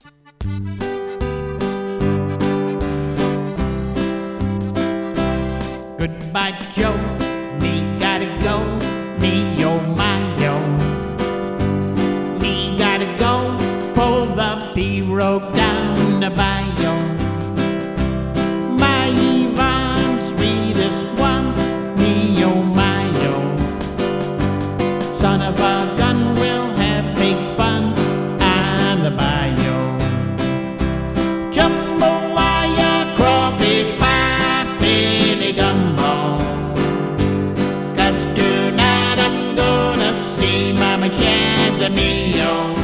Goodbye, Joe. Me gotta go. Me, oh my, yo. Me gotta go. Pull the pirogue down the bayou. My Ivan, sweetest one. Me, oh my, yo. Son of a gun, we'll have big fun on the bayou. Jambalaya, crawfish pie, Billy Gumbo. 'Cause tonight I'm gonna see Mama Shazamio.